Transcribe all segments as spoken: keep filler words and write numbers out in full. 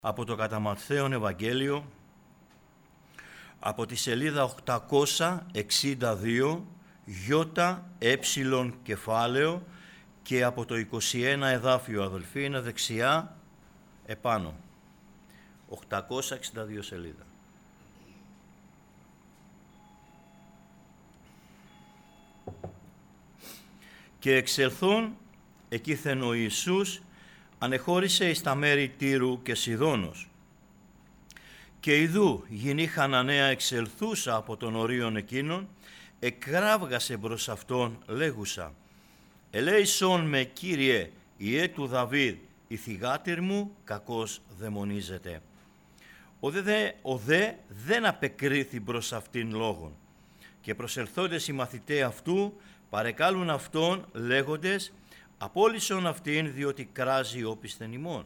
από το κατά Ματθαίον Ευαγγέλιο, από τη σελίδα οκτακόσια εξήντα δύο, γιώτα έψιλον κεφάλαιο, και από το είκοσι ένα εδάφιο, αδελφοί, είναι δεξιά επάνω. οκτακόσια εξήντα δύο σελίδα. Και εξελθούν εκείθεν ο Ιησούς, ανεχώρησε εις τα μέρη Τύρου και Σιδώνος. Και ιδού γυνή Χαναναία εξελθούσα από των ορίων εκείνων, εκράβγασε προς αυτόν λέγουσα, «Ελέησον με, Κύριε, Ιε του Δαβίδ, η θυγάτηρ μου κακώς δαιμονίζεται». Ο δε, ο δε δεν απεκρίθη προς αυτήν λόγον, και προσελθόντες οι μαθηταί αυτού παρεκάλουν αυτόν λέγοντες, «Απόλυσον αυτήν, διότι κράζει όπισθεν ημών».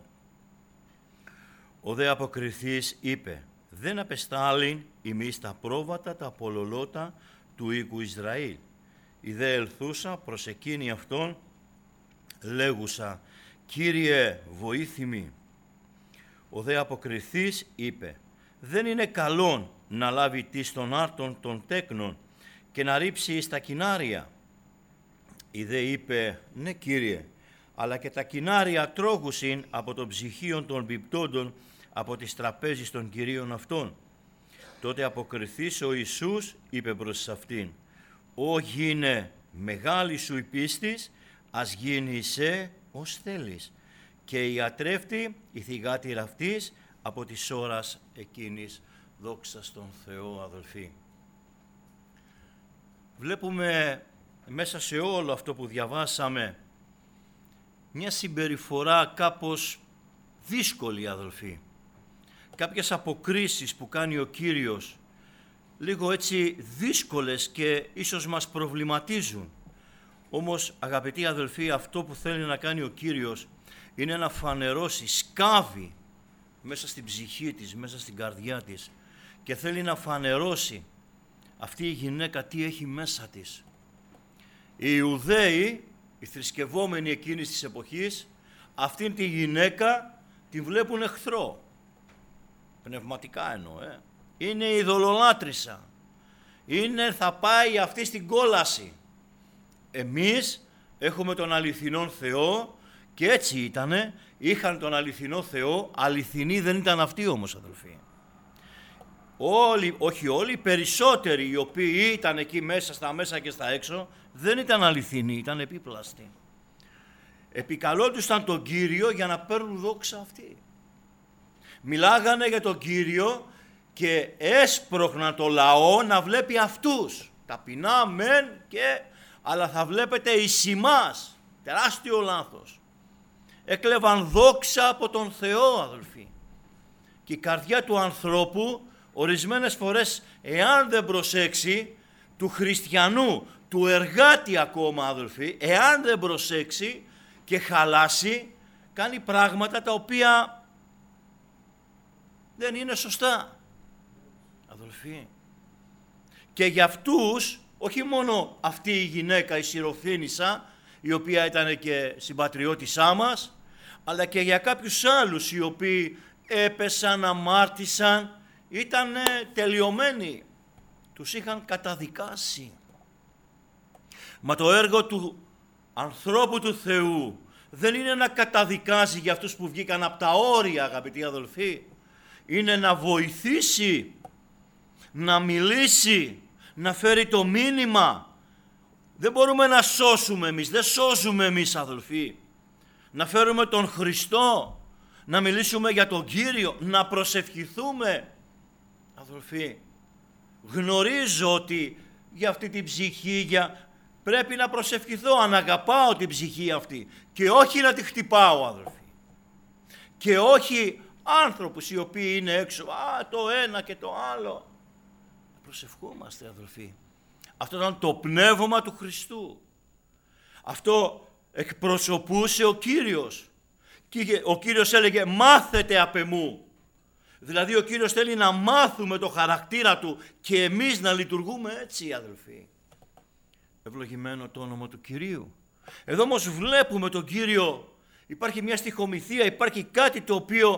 Ο δε αποκριθής είπε, «Δεν απεστάλην ημείς τα πρόβατα τα πολλολότα του οίκου Ισραήλ». Η δε ελθούσα προς εκείνη αυτόν λέγουσα, «Κύριε, βοήθημι». Ο δε αποκριθής είπε, «Δεν είναι καλόν να λάβει τις των άρτων των τέκνων και να ρίψει εις τα κοινάρια». Η δε είπε, «Ναι, Κύριε, αλλά και τα κοινάρια τρώγουσιν από των ψυχίων των πιπτόντων από τις τραπέζεις των κυρίων αυτών». Τότε αποκριθής ο Ιησούς είπε προς αυτήν, «Ω γίνε μεγάλη σου η πίστης, ας γίνει σε ως θέλεις». Και ιατρεύτη η θυγάτηρα αυτής από της ώρας εκείνης. Δόξα στον Θεό, αδελφοί. Βλέπουμε μέσα σε όλο αυτό που διαβάσαμε μια συμπεριφορά κάπως δύσκολη, αδελφοί. Κάποιες αποκρίσεις που κάνει ο Κύριος, λίγο έτσι δύσκολες και ίσως μας προβληματίζουν. Όμως, αγαπητοί αδελφοί, αυτό που θέλει να κάνει ο Κύριος είναι να φανερώσει, σκάβει μέσα στην ψυχή της, μέσα στην καρδιά της, και θέλει να φανερώσει αυτή η γυναίκα τι έχει μέσα της. Οι Ιουδαίοι, οι θρησκευόμενοι εκείνης της εποχής, αυτήν τη γυναίκα την βλέπουν εχθρό. Πνευματικά εννοώ, ε. Είναι ειδωλολάτρησα. Είναι, θα πάει αυτή στην κόλαση. Εμείς έχουμε τον αληθινόν Θεό, και έτσι ήτανε, είχαν τον αληθινό Θεό, αληθινοί δεν ήταν αυτοί όμως, αδελφοί. Όλοι, όχι όλοι, οι περισσότεροι οι οποίοι ήταν εκεί μέσα, στα μέσα και στα έξω, δεν ήταν αληθινοί, ήταν επίπλαστοι. Επικαλόντουσαν τον Κύριο για να παίρνουν δόξα αυτοί. Μιλάγανε για τον Κύριο και έσπροχναν το λαό να βλέπει αυτούς. Ταπεινά μεν, και, αλλά θα βλέπετε εις ημάς. Τεράστιο λάθος. Έκλεβαν δόξα από τον Θεό, αδελφοί. Και η καρδιά του ανθρώπου ορισμένες φορές, εάν δεν προσέξει, του χριστιανού, του εργάτη ακόμα, αδελφοί, εάν δεν προσέξει και χαλάσει, κάνει πράγματα τα οποία δεν είναι σωστά, αδελφοί. Και για αυτούς, όχι μόνο αυτή η γυναίκα, η Σιροφήνισσα, η οποία ήταν και συμπατριώτησά μας, αλλά και για κάποιους άλλους οι οποίοι έπεσαν, αμάρτησαν, ήταν τελειωμένοι, τους είχαν καταδικάσει. Μα το έργο του ανθρώπου του Θεού δεν είναι να καταδικάζει για αυτούς που βγήκαν από τα όρια, αγαπητοί αδελφοί. Είναι να βοηθήσει, να μιλήσει, να φέρει το μήνυμα. Δεν μπορούμε να σώσουμε εμείς, δεν σώζουμε εμείς, αδελφοί. Να φέρουμε τον Χριστό, να μιλήσουμε για τον Κύριο, να προσευχηθούμε. Αδελφοί, γνωρίζω ότι για αυτή την ψυχή για... πρέπει να προσευχηθώ αν αγαπάω την ψυχή αυτή, και όχι να τη χτυπάω, αδελφοί. Και όχι άνθρωπους οι οποίοι είναι έξω, α, το ένα και το άλλο. Προσευχόμαστε, αδελφοί. Αυτό ήταν το πνεύμα του Χριστού. Αυτό εκπροσωπούσε ο Κύριος. Και ο Κύριος έλεγε, μάθετε απ' εμού. Δηλαδή ο Κύριος θέλει να μάθουμε το χαρακτήρα Του και εμείς να λειτουργούμε έτσι, αδελφοί. Ευλογημένο το όνομα του Κυρίου. Εδώ όμως βλέπουμε τον Κύριο, υπάρχει μια στιχομυθία, υπάρχει κάτι το οποίο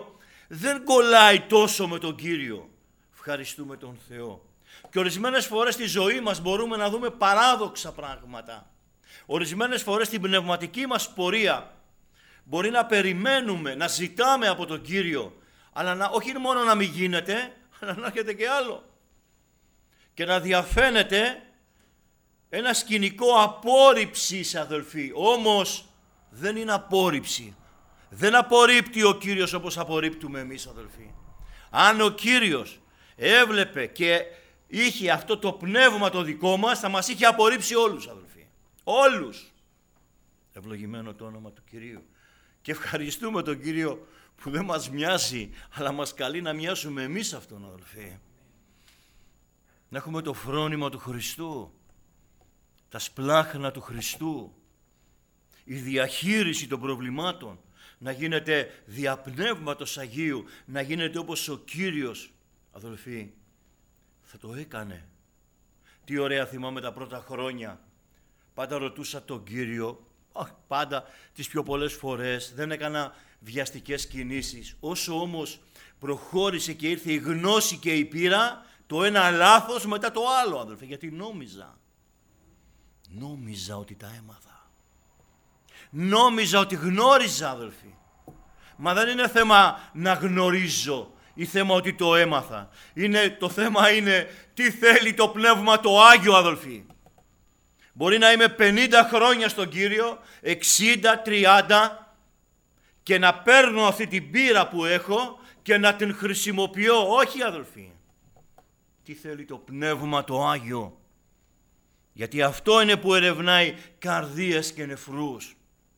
δεν κολλάει τόσο με τον Κύριο. Ευχαριστούμε τον Θεό. Και ορισμένες φορές στη ζωή μας μπορούμε να δούμε παράδοξα πράγματα. Ορισμένες φορές στην πνευματική μας πορεία μπορεί να περιμένουμε, να ζητάμε από τον Κύριο, αλλά να, όχι μόνο να μην γίνεται, αλλά να έρχεται και άλλο. Και να διαφαίνεται ένα σκηνικό απόρριψης, αδελφοί. Όμως δεν είναι απόρριψη. Δεν απορρίπτει ο Κύριος όπως απορρίπτουμε εμείς, αδελφοί. Αν ο Κύριος έβλεπε και είχε αυτό το πνεύμα το δικό μας, θα μας είχε απορρίψει όλους, αδελφοί. Όλους. Ευλογημένο το όνομα του Κυρίου. Και ευχαριστούμε τον Κύριο που δεν μας μοιάζει, αλλά μας καλεί να μοιάσουμε εμείς αυτόν, αδελφοί. Να έχουμε το φρόνημα του Χριστού, τα σπλάχνα του Χριστού, η διαχείριση των προβλημάτων, να γίνεται διαπνεύματος Αγίου, να γίνεται όπως ο Κύριος, αδελφοί, θα το έκανε. Τι ωραία θυμάμαι τα πρώτα χρόνια. Πάντα ρωτούσα τον Κύριο, όχι πάντα, τις πιο πολλές φορές, δεν έκανα βιαστικές κινήσεις. Όσο όμως προχώρησε και ήρθε η γνώση και η πείρα, το ένα λάθος μετά το άλλο, αδελφοί, γιατί νόμιζα. Νόμιζα ότι τα έμαθα. Νόμιζα ότι γνώριζα, αδελφοί. Μα δεν είναι θέμα να γνωρίζω ή θέμα ότι το έμαθα. Είναι, το θέμα είναι τι θέλει το Πνεύμα το Άγιο, αδελφοί. Μπορεί να είμαι πενήντα χρόνια στον Κύριο, εξήντα, τριάντα και να παίρνω αυτή την πείρα που έχω και να την χρησιμοποιώ. Όχι, αδελφοί. Τι θέλει το Πνεύμα το Άγιο. Γιατί αυτό είναι που ερευνάει καρδίες και νεφρούς.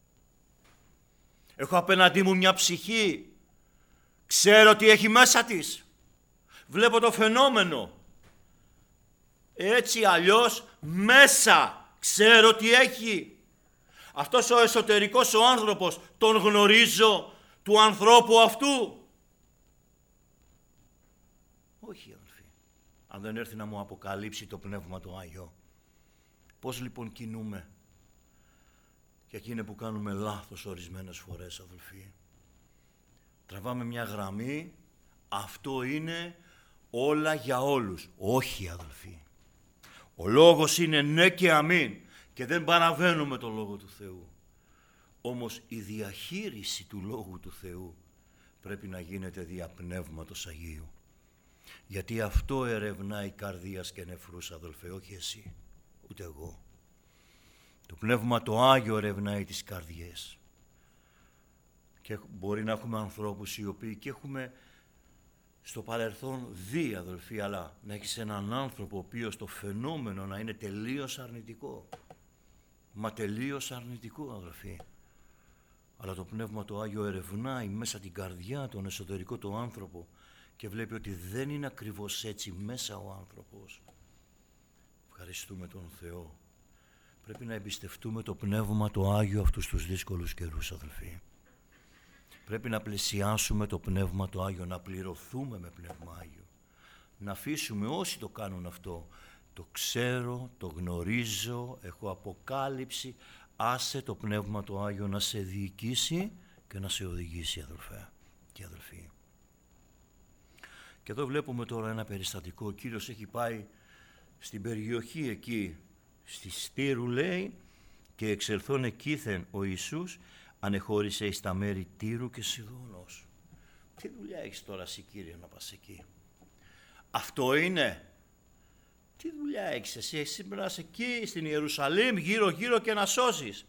Έχω απέναντί μου μια ψυχή. Ξέρω τι έχει μέσα της. Βλέπω το φαινόμενο. Έτσι αλλιώς μέσα ξέρω τι έχει. Αυτός ο εσωτερικός ο άνθρωπος τον γνωρίζω του ανθρώπου αυτού. Όχι, αδελφοί. Αν δεν έρθει να μου αποκαλύψει το Πνεύμα το Άγιο. Πώς λοιπόν κινούμε? Και εκεί είναι που κάνουμε λάθος ορισμένες φορές, αδελφοί. Τραβάμε μια γραμμή, αυτό είναι όλα για όλους. Όχι, αδελφοί. Ο λόγος είναι ναι και αμήν και δεν παραβαίνουμε το Λόγο του Θεού. Όμως η διαχείριση του Λόγου του Θεού πρέπει να γίνεται δια Πνεύματος Αγίου. Γιατί αυτό ερευνάει καρδίας και νεφρούς, αδελφέ, όχι εσύ, ούτε εγώ. Το Πνεύμα το Άγιο ερευνάει τις καρδιές. Και μπορεί να έχουμε ανθρώπους οι οποίοι και έχουμε στο παρελθόν δει, αδελφοί, αλλά να έχεις έναν άνθρωπο ο οποίος το φαινόμενο να είναι τελείως αρνητικό. Μα τελείως αρνητικό, αδελφοί. Αλλά το Πνεύμα το Άγιο ερευνάει μέσα την καρδιά, τον εσωτερικό του άνθρωπο και βλέπει ότι δεν είναι ακριβώς έτσι μέσα ο άνθρωπος. Ευχαριστούμε τον Θεό. Πρέπει να εμπιστευτούμε το Πνεύμα το Άγιο αυτούς τους δύσκολους καιρούς, αδελφοί. Πρέπει να πλαισιάσουμε το Πνεύμα το Άγιο, να πληρωθούμε με Πνεύμα Άγιο. Να αφήσουμε όσοι το κάνουν αυτό, το ξέρω, το γνωρίζω, έχω αποκάλυψη, άσε το Πνεύμα το Άγιο να σε διοικήσει και να σε οδηγήσει, αδελφέ και αδελφοί. Και εδώ βλέπουμε τώρα ένα περιστατικό. Ο Κύριος έχει πάει στην περιοχή εκεί, στη Στήρου λέει, και εξελθών εκείθεν ο Ιησούς, ανεχώρησε εις τα μέρη Τύρου και Σιδώνος. Τι δουλειά έχεις τώρα εσύ, Κύριε, να πας εκεί? Αυτό είναι. Τι δουλειά έχεις εσύ? Εσύ πρέπει να είσαι εκεί στην Ιερουσαλήμ γύρω γύρω και να σώσεις.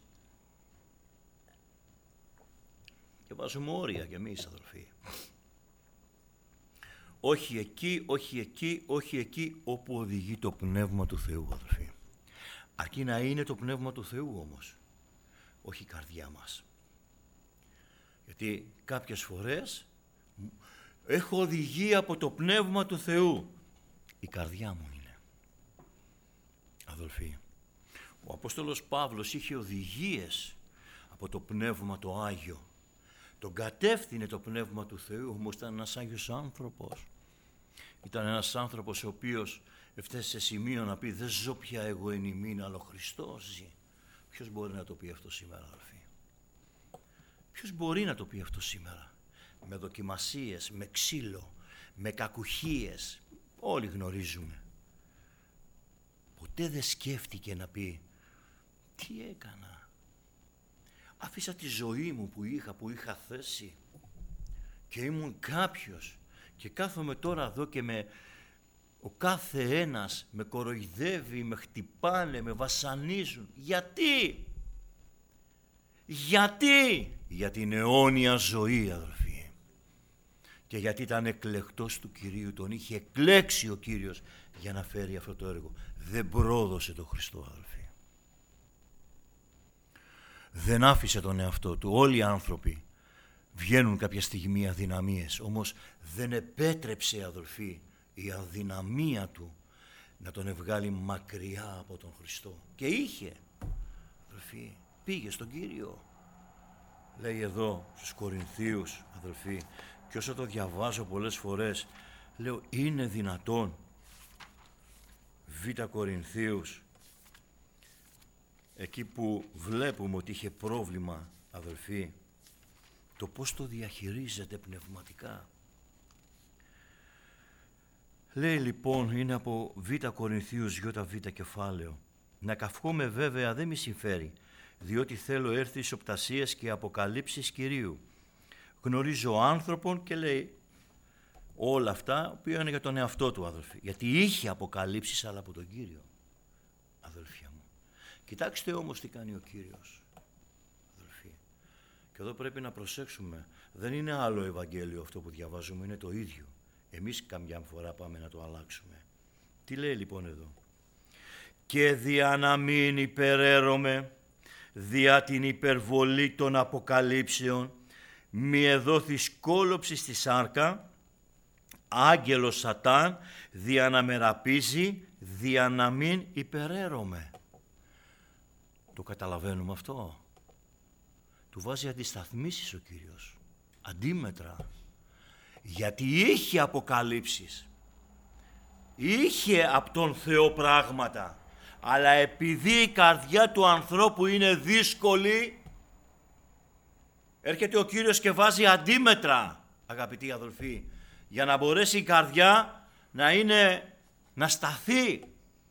Και βάζουμε όρια κι εμείς, αδελφοί. Όχι εκεί, όχι εκεί, όχι εκεί όπου οδηγεί το Πνεύμα του Θεού, αδελφοί. Αρκεί να είναι το Πνεύμα του Θεού όμως, όχι η καρδιά μας. Γιατί κάποιες φορές έχω οδηγεί από το Πνεύμα του Θεού. Η καρδιά μου είναι. Αδελφοί, ο Απόστολος Παύλος είχε οδηγίες από το Πνεύμα το Άγιο. Τον κατεύθυνε το Πνεύμα του Θεού, όμως ήταν ένας Άγιος άνθρωπος. Ήταν ένας άνθρωπος ο οποίος έφτασε σε σημείο να πει «Δεν ζω πια εγώ εν ημίν, αλλά ο Χριστός ζει». Ποιος μπορεί να το πει αυτό σήμερα, αδελφοί? Ποιος μπορεί να το πει αυτό σήμερα? με δοκιμασίες, με ξύλο, με κακουχίες. Όλοι γνωρίζουμε. Ποτέ δεν σκέφτηκε να πει τι έκανα. Άφησα τη ζωή μου που είχα, που είχα θέσει και ήμουν κάποιος και κάθομαι τώρα εδώ και με, ο κάθε ένας με κοροϊδεύει, με χτυπάνε, με βασανίζουν. Γιατί? Γιατί? Για την αιώνια ζωή, αδελφοί. Και γιατί ήταν εκλεκτός του Κυρίου, τον είχε εκλέξει ο Κύριος για να φέρει αυτό το έργο. Δεν πρόδωσε τον Χριστό, αδελφοί. Δεν άφησε τον εαυτό του. Όλοι οι άνθρωποι βγαίνουν κάποια στιγμή αδυναμίες, όμως δεν επέτρεψε, αδελφοί, η αδυναμία του να τον βγάλει μακριά από τον Χριστό. Και είχε, αδελφοί, πήγε στον Κύριο. Λέει εδώ στους Κορινθίους, αδελφοί, και όσο το διαβάζω πολλές φορές, λέω, είναι δυνατόν. Β' Κορινθίους, εκεί που βλέπουμε ότι είχε πρόβλημα, αδελφοί, το πώς το διαχειρίζεται πνευματικά. Λέει λοιπόν, είναι από Β' Κορινθίους Ι Β' κεφάλαιο, να καυχόμαι βέβαια δεν μη συμφέρει, διότι θέλω έρθει ισοπτασίες και αποκαλύψεις Κυρίου. Γνωρίζω άνθρωπον και λέει όλα αυτά που είναι για τον εαυτό του, αδελφοί. Γιατί είχε αποκαλύψεις, αλλά από τον Κύριο, αδελφιά μου. Κοιτάξτε όμως τι κάνει ο Κύριος, αδελφοί. Και εδώ πρέπει να προσέξουμε. Δεν είναι άλλο Ευαγγέλιο αυτό που διαβάζουμε, είναι το ίδιο. Εμείς καμιά φορά πάμε να το αλλάξουμε. Τι λέει λοιπόν εδώ? Και δια να μην υπεραίρομαι δια την υπερβολή των αποκαλύψεων, μη εδόθη σκόλοψη στη σάρκα, άγγελος Σατάν, δια να με ραπίζει, δια να μην υπεραίρομαι. Το καταλαβαίνουμε αυτό? Του βάζει αντισταθμίσεις ο Κύριος, αντίμετρα. Γιατί είχε αποκαλύψεις, είχε από τον Θεό πράγματα, αλλά επειδή η καρδιά του ανθρώπου είναι δύσκολη, έρχεται ο Κύριος και βάζει αντίμετρα, αγαπητοί αδελφοί, για να μπορέσει η καρδιά να είναι, να σταθεί.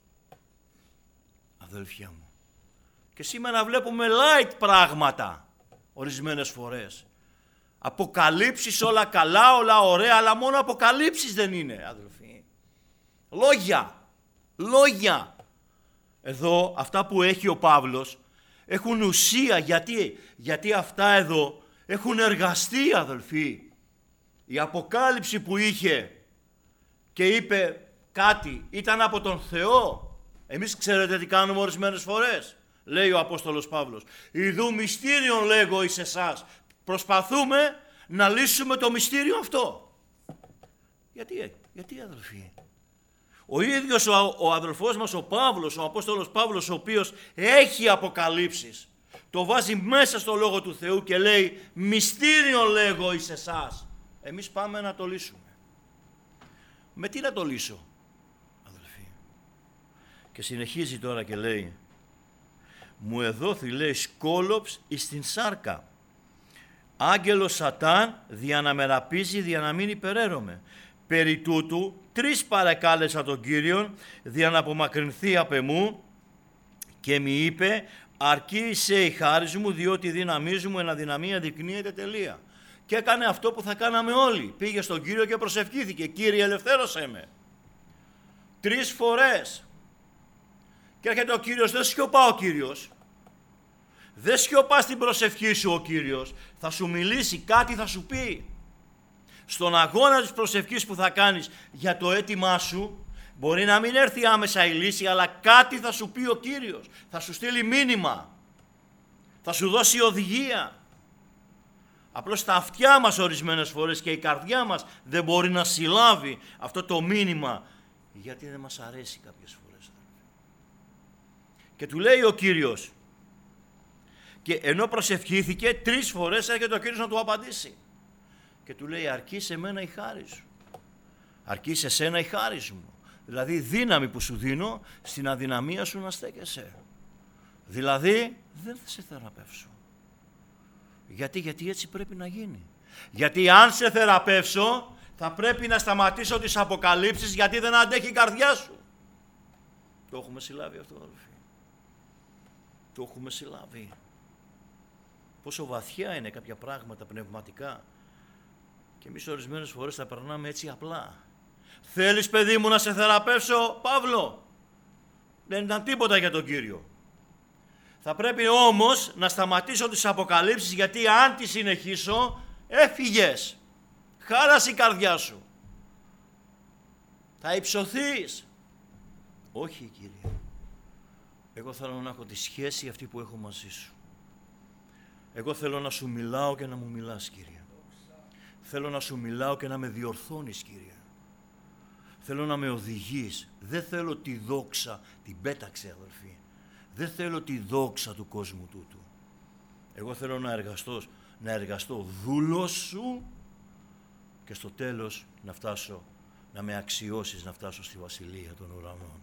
Αδελφιά μου. Και σήμερα βλέπουμε light πράγματα, ορισμένες φορές. Αποκαλύψεις όλα καλά, όλα ωραία, αλλά μόνο αποκαλύψεις δεν είναι, αδελφοί. Λόγια, λόγια. Εδώ αυτά που έχει ο Παύλος έχουν ουσία. Γιατί, γιατί αυτά εδώ έχουν εργαστεί, αδελφοί. Η αποκάλυψη που είχε και είπε κάτι ήταν από τον Θεό. Εμείς ξέρετε τι κάνουμε ορισμένες φορές? Λέει ο Απόστολος Παύλος, ιδού μυστήριον λέγω εις εσάς. Προσπαθούμε να λύσουμε το μυστήριο αυτό. Γιατί, γιατί αδελφοί? Ο ίδιος ο, ο αδελφός μας ο Παύλος, ο Απόστολος Παύλος, ο οποίος έχει αποκαλύψεις, το βάζει μέσα στο Λόγο του Θεού και λέει μυστήριο λέγω εις εσάς. Εμείς πάμε να το λύσουμε. Με τι να το λύσω, αδελφοί? Και συνεχίζει τώρα και λέει, μου εδόθη, λέει, σκόλοψ εις την σάρκα, άγγελος Σατάν, δια να με ραπίζει, δια να μην υπεραίρομαι. Περί τούτου τρεις παρεκάλεσα τον Κύριον, δια να απομακρυνθεί απ' εμού, και μη είπε, αρκεί σε η χάρις μου, διότι η δύναμή μου εν αδυναμία δεικνύεται, τελεία. Και έκανε αυτό που θα κάναμε όλοι. Πήγε στον Κύριο και προσευχήθηκε, Κύριε ελευθέρωσέ με. Τρεις φορές. Και έρχεται ο Κύριος, δεν σιωπά ο Κύριος. Δεν σιωπά στην προσευχή σου ο Κύριος. Θα σου μιλήσει, κάτι θα σου πει. Στον αγώνα της προσευχής που θα κάνεις για το αίτημά σου, μπορεί να μην έρθει άμεσα η λύση, αλλά κάτι θα σου πει ο Κύριος. Θα σου στείλει μήνυμα. Θα σου δώσει οδηγία. Απλώς τα αυτιά μας ορισμένες φορές και η καρδιά μας δεν μπορεί να συλλάβει αυτό το μήνυμα, γιατί δεν μας αρέσει κάποιες φορές. Και του λέει ο Κύριος, και ενώ προσευχήθηκε τρεις φορές έρχεται ο Κύριος να του απαντήσει. Και του λέει, αρκεί σε μένα η χάρη σου. Αρκεί σε σένα η χάρη μου. Δηλαδή δύναμη που σου δίνω στην αδυναμία σου να στέκεσαι. Δηλαδή δεν θα σε θεραπεύσω. Γιατί, γιατί έτσι πρέπει να γίνει. Γιατί αν σε θεραπεύσω, θα πρέπει να σταματήσω τις αποκαλύψεις, γιατί δεν αντέχει η καρδιά σου. Το έχουμε συλλάβει αυτό, αδελφοί? Το έχουμε συλλάβει? Πόσο βαθιά είναι κάποια πράγματα πνευματικά. Και εμείς ορισμένες φορές τα περνάμε έτσι απλά. Θέλεις, παιδί μου, να σε θεραπεύσω, Παύλο? Δεν ήταν τίποτα για τον Κύριο. Θα πρέπει όμως να σταματήσω τις αποκαλύψεις, γιατί αν τις συνεχίσω, έφυγες. Χάρασε η καρδιά σου. Θα υψωθείς. Όχι, Κύριε. Εγώ θέλω να έχω τη σχέση αυτή που έχω μαζί σου. Εγώ θέλω να σου μιλάω και να μου μιλάς, Κύριε. Θέλω να σου μιλάω και να με διορθώνεις, Κύριε. Θέλω να με οδηγείς. Δεν θέλω τη δόξα, την πέταξε, αδελφοί. Δεν θέλω τη δόξα του κόσμου τούτου. Εγώ θέλω να εργαστώ, να εργαστώ δούλος σου και στο τέλος να φτάσω, να με αξιώσεις να φτάσω στη Βασιλεία των Ουρανών.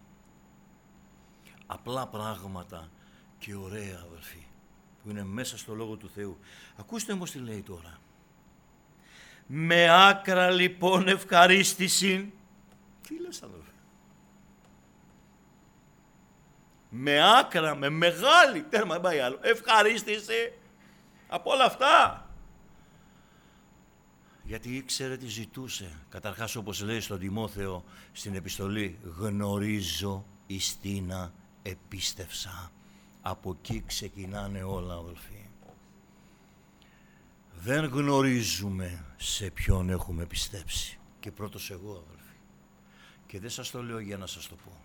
Απλά πράγματα και ωραία, αδελφοί, που είναι μέσα στο Λόγο του Θεού. Ακούστε όμως τι λέει τώρα. Με άκρα λοιπόν ευχαρίστηση. Τι λες, αδελφοί? Με άκρα, με μεγάλη, τέρμα, δεν πάει άλλο, ευχαρίστηση από όλα αυτά. Γιατί ήξερε τι ζητούσε. Καταρχάς, όπως λέει στον Τιμόθεο στην επιστολή, γνωρίζω ιστίνα επίστευσα. Από εκεί ξεκινάνε όλα, αδελφοί. Δεν γνωρίζουμε σε ποιον έχουμε πιστέψει. Και πρώτος εγώ, αδελφοί. Και δεν σας το λέω για να σας το πω.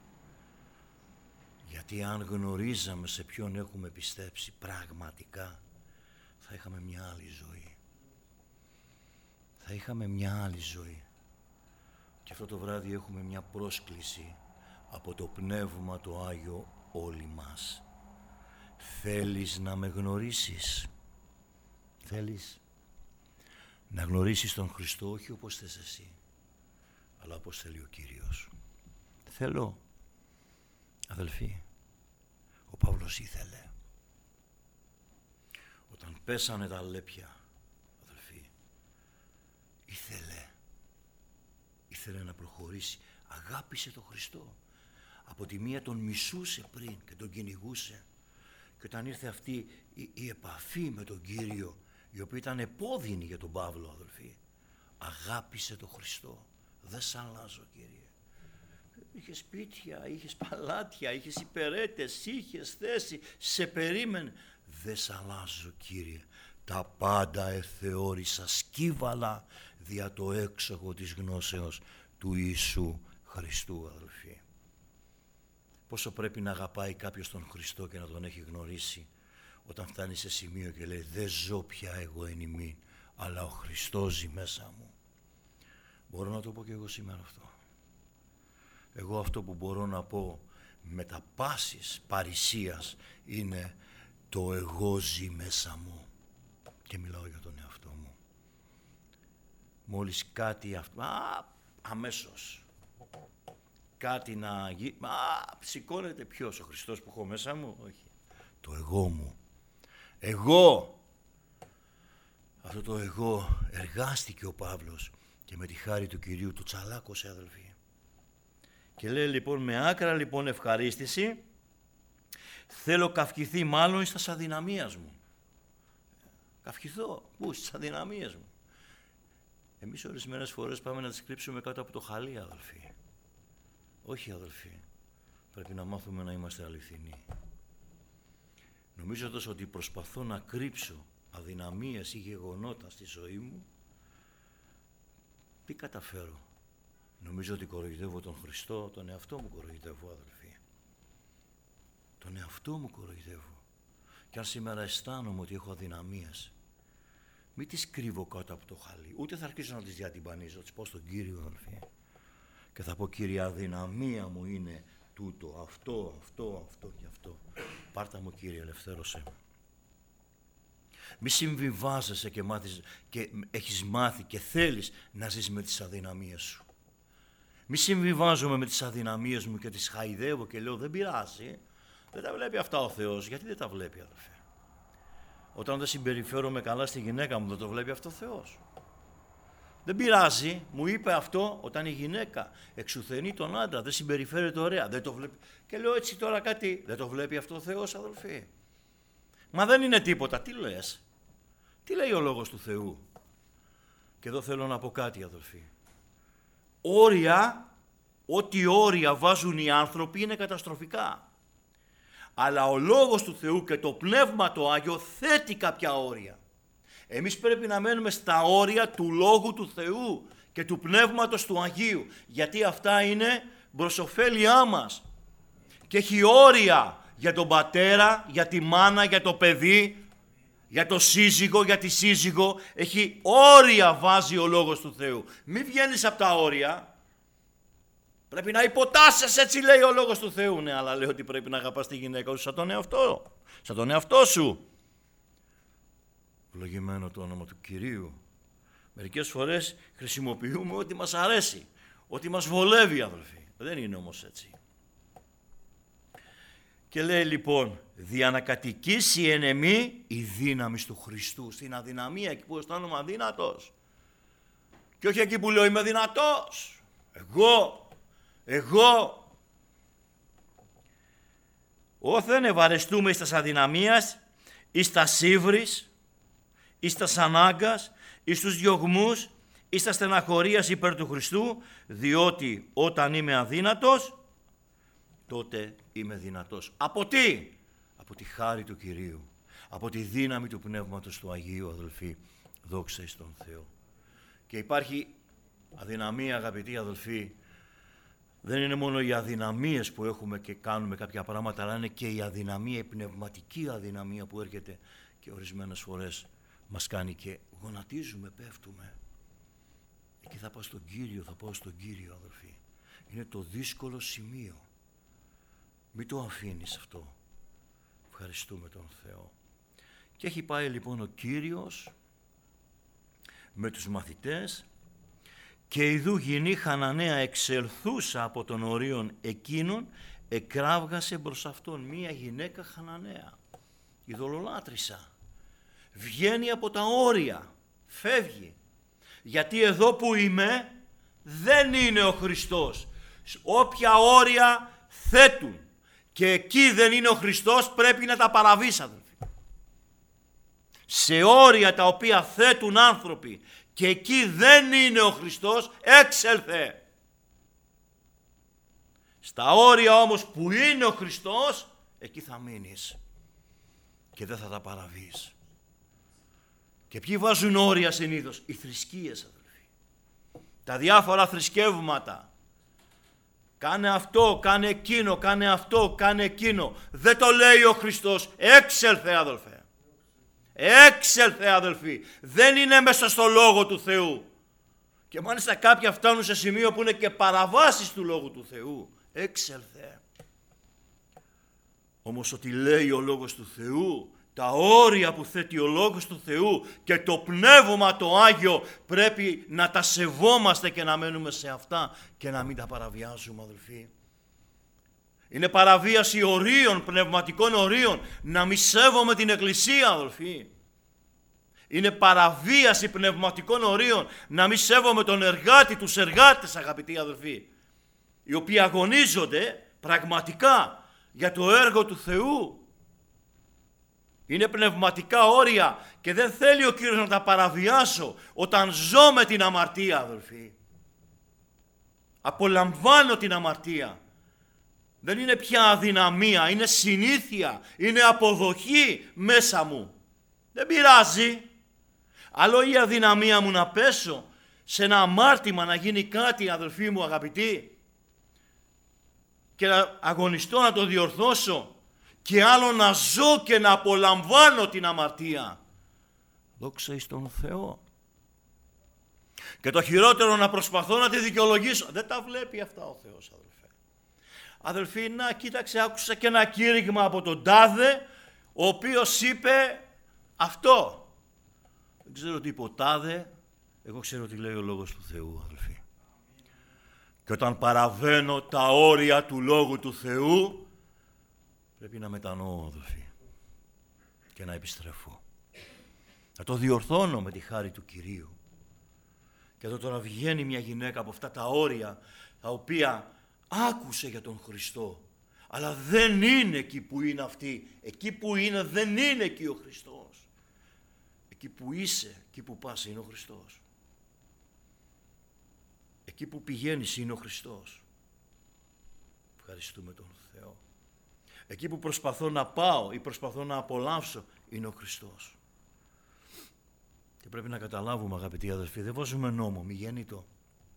Γιατί αν γνωρίζαμε σε ποιον έχουμε πιστέψει πραγματικά, θα είχαμε μια άλλη ζωή. Θα είχαμε μια άλλη ζωή. Και αυτό το βράδυ έχουμε μια πρόσκληση από το Πνεύμα το Άγιο όλοι μας. Θέλεις να με γνωρίσεις? Θέλεις να γνωρίσεις τον Χριστό, όχι όπως θες εσύ, αλλά όπως θέλει ο Κύριος? Θέλω. Αδελφοί, ο Παύλος ήθελε. Όταν πέσανε τα λέπια, αδελφοί, ήθελε. Ήθελε να προχωρήσει. Αγάπησε τον Χριστό. Από τη μία τον μισούσε πριν και τον κυνηγούσε. Και όταν ήρθε αυτή η, η επαφή με τον Κύριο, η οποία ήταν επώδυνη για τον Παύλο, αδελφοί, αγάπησε τον Χριστό. Δεν σ' αλλάζω, Κύριε. Είχες σπίτια, είχες παλάτια, είχες υπερέτες, είχες θέση, σε περίμενε. Δεν σ' αλλάζω, Κύριε. Τα πάντα εθεώρησα σκύβαλα δια το έξοχο της γνώσεως του Ιησού Χριστού, αδελφοί. Πόσο πρέπει να αγαπάει κάποιος τον Χριστό και να τον έχει γνωρίσει, όταν φτάνει σε σημείο και λέει δεν ζω πια εγώ εν ημίν, αλλά ο Χριστός ζει μέσα μου. Μπορώ να το πω και εγώ σήμερα αυτό. Εγώ αυτό που μπορώ να πω με τα πάσης παρησίας είναι το εγώ ζει μέσα μου. Και μιλάω για τον εαυτό μου. Μόλις κάτι αυτό, α, αμέσως. Κάτι να γίνει, α, σηκώνεται ποιος, ο Χριστός που έχω μέσα μου? Όχι. Το εγώ μου. Εγώ. Αυτό το εγώ εργάστηκε ο Παύλος και με τη χάρη του Κυρίου του τσαλάκωσε, αδελφοί. Και λέει λοιπόν με άκρα λοιπόν ευχαρίστηση θέλω καυκηθεί μάλλον στα αδυναμίας μου. Καυκηθώ, πού, στις αδυναμίες μου. Εμείς ορισμένες φορές πάμε να τις κρύψουμε κάτω από το χαλί, αδελφοί. Όχι, αδελφοί. Πρέπει να μάθουμε να είμαστε αληθινοί. Νομίζοντας ότι προσπαθώ να κρύψω αδυναμίες ή γεγονότα στη ζωή μου, τι καταφέρω? Νομίζω ότι κοροϊδεύω τον Χριστό, τον εαυτό μου κοροϊδεύω, αδελφοί. Τον εαυτό μου κοροϊδεύω. Και αν σήμερα αισθάνομαι ότι έχω αδυναμίες, μην τις κρύβω κάτω από το χαλί. Ούτε θα αρχίσω να τις διατυμπανίζω, τις πω στον Κύριο, αδελφοί. Και θα πω, Κύριε, αδυναμία μου είναι τούτο, αυτό, αυτό, αυτό και αυτό. Πάρτα μου, Κύριε, ελευθέρωσέ με. Μη συμβιβάζεσαι και, μάθεις, και έχεις μάθει και θέλεις να ζεις με τις αδυναμίες σου. Μη συμβιβάζομαι με τις αδυναμίες μου και τις χαϊδεύω και λέω δεν πειράζει. Δεν τα βλέπει αυτά ο Θεός. Γιατί δεν τα βλέπει, αδελφέ? όταν δεν συμπεριφέρομαι καλά στη γυναίκα μου, δεν το βλέπει αυτό ο Θεός? Δεν πειράζει, μου είπε αυτό όταν η γυναίκα εξουθενεί τον άντρα, δεν συμπεριφέρεται ωραία, δεν το βλέπει. Και λέω έτσι τώρα κάτι, δεν το βλέπει αυτό ο Θεός, αδελφοί? Μα δεν είναι τίποτα, τι λες? Τι λέει ο Λόγος του Θεού? Και εδώ θέλω να πω κάτι, αδελφοί. Όρια, ό,τι όρια βάζουν οι άνθρωποι είναι καταστροφικά. Αλλά ο Λόγος του Θεού και το Πνεύμα το Άγιο θέτει κάποια όρια. Εμείς πρέπει να μένουμε στα όρια του Λόγου του Θεού και του Πνεύματος του Αγίου, γιατί αυτά είναι προς ωφέλειά μας. Και έχει όρια για τον πατέρα, για τη μάνα, για το παιδί, για το σύζυγο, για τη σύζυγο. Έχει όρια, βάζει ο Λόγος του Θεού. Μην βγαίνεις από τα όρια. Πρέπει να υποτάσσεσαι, έτσι λέει ο Λόγος του Θεού. Ναι, αλλά λέει ότι πρέπει να αγαπάς τη γυναίκα σου σαν τον εαυτό, σαν τον εαυτό σου. Ευλογημένο το όνομα του Κυρίου. Μερικές φορές χρησιμοποιούμε ό,τι μας αρέσει, ό,τι μας βολεύει, αδελφοί. Δεν είναι όμως έτσι. Και λέει λοιπόν, δια να κατοικήσει εν εμεί η δύναμη του Χριστού. Στην αδυναμία, εκεί που αισθάνομαι αδύνατος. Και όχι εκεί που λέω είμαι δυνατός. Εγώ, εγώ. Όθεν ευαρεστούμε εις τας αδυναμίας, εις τας ύβρις, εις τας ανάγκας, εις τους διωγμούς, εις τας στεναχωρίας υπέρ του Χριστού, διότι όταν είμαι αδύνατος, τότε είμαι δυνατός. Από τι? Από τη χάρη του Κυρίου, από τη δύναμη του Πνεύματος του Αγίου, αδελφοί, δόξα εις τον Θεό. Και υπάρχει αδυναμία, αγαπητοί αδελφοί, δεν είναι μόνο οι αδυναμίες που έχουμε και κάνουμε κάποια πράγματα, αλλά είναι και η αδυναμία, η πνευματική αδυναμία που έρχεται και ορισμένες φορές μας κάνει και γονατίζουμε, πέφτουμε. Εκεί θα πάω στον Κύριο, θα πάω στον Κύριο, αδελφοί. Είναι το δύσκολο σημείο. Μην το αφήνεις αυτό. Ευχαριστούμε τον Θεό. Και έχει πάει λοιπόν ο Κύριος με τους μαθητές και ιδού γυνή Χαναναία εξελθούσα από των ορίων εκείνων, εκράβγασε προς αυτόν μία γυναίκα Χαναναία, ειδωλολάτρησα. Βγαίνει από τα όρια, φεύγει. Γιατί εδώ που είμαι δεν είναι ο Χριστός. Όποια όρια θέτουν και εκεί δεν είναι ο Χριστός, πρέπει να τα παραβείς. Σε όρια τα οποία θέτουν άνθρωποι και εκεί δεν είναι ο Χριστός, έξελθε. Στα όρια όμως που είναι ο Χριστός, εκεί θα μείνεις και δεν θα τα παραβείς. Και ποιοι βάζουν όρια συνήθως? Οι θρησκείες, αδελφοί. Τα διάφορα θρησκεύματα. Κάνε αυτό, κάνε εκείνο, κάνε αυτό, κάνε εκείνο. Δεν το λέει ο Χριστός. Έξελθε, αδελφέ. Έξελθε, αδελφοί. Δεν είναι μέσα στο Λόγο του Θεού. Και μάλιστα κάποια φτάνουν σε σημείο που είναι και παραβάσεις του Λόγου του Θεού. Έξελθε. Όμως ότι λέει ο Λόγος του Θεού, τα όρια που θέτει ο Λόγος του Θεού και το Πνεύμα το Άγιο πρέπει να τα σεβόμαστε και να μένουμε σε αυτά και να μην τα παραβιάζουμε, αδελφοί. Είναι παραβίαση ορίων, πνευματικών ορίων, να μη σέβομαι την Εκκλησία, αδελφοί. Είναι παραβίαση πνευματικών ορίων να μη σέβομαι τον εργάτη, τους εργάτες, αγαπητοί αδελφοί, οι οποίοι αγωνίζονται πραγματικά για το έργο του Θεού. Είναι πνευματικά όρια και δεν θέλει ο Κύριος να τα παραβιάσω όταν ζω με την αμαρτία, αδελφοί. Απολαμβάνω την αμαρτία. Δεν είναι πια αδυναμία, είναι συνήθεια, είναι αποδοχή μέσα μου. Δεν πειράζει. Άλλο η αδυναμία μου να πέσω σε ένα αμάρτημα, να γίνει κάτι, αδελφοί μου αγαπητοί, και να αγωνιστώ να το διορθώσω, και άλλο να ζω και να απολαμβάνω την αμαρτία. Δόξα εις τον Θεό. Και το χειρότερο να προσπαθώ να τη δικαιολογήσω. Δεν τα βλέπει αυτά ο Θεός, αδελφέ. Αδελφοί, να κοίταξε, άκουσα και ένα κήρυγμα από τον τάδε, ο οποίος είπε αυτό. Δεν ξέρω τι είπε ο τάδε, εγώ ξέρω τι λέει ο Λόγος του Θεού, αδελφοί. Και όταν παραβαίνω τα όρια του Λόγου του Θεού, πρέπει να μετανοώ, αδελφοί, και να επιστρέφω. Να το διορθώνω με τη χάρη του Κυρίου. Και εδώ τώρα βγαίνει μια γυναίκα από αυτά τα όρια, τα οποία άκουσε για τον Χριστό, αλλά δεν είναι εκεί που είναι αυτή. Εκεί που είναι δεν είναι εκεί ο Χριστός. Εκεί που είσαι, εκεί που πας είναι ο Χριστός. Εκεί που πηγαίνεις είναι ο Χριστός. Ευχαριστούμε τον Θεό. Εκεί που προσπαθώ να πάω ή προσπαθώ να απολαύσω είναι ο Χριστός. Και πρέπει να καταλάβουμε, αγαπητοί αδελφοί, δεν βάζουμε νόμο, μη γέννητο,